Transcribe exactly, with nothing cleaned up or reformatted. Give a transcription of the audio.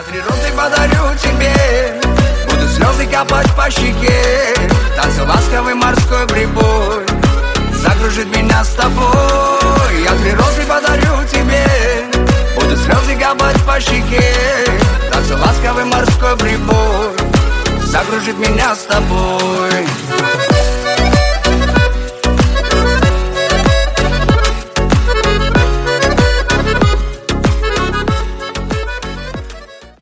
Я три розы подарю тебе, буду слезы капать по щеке. Танцы ласковый морской прибой закружит меня с тобой. Я три розы подарю тебе, буду слезы капать по щеке. Танцы ласковый морской прибой закружит меня с тобой.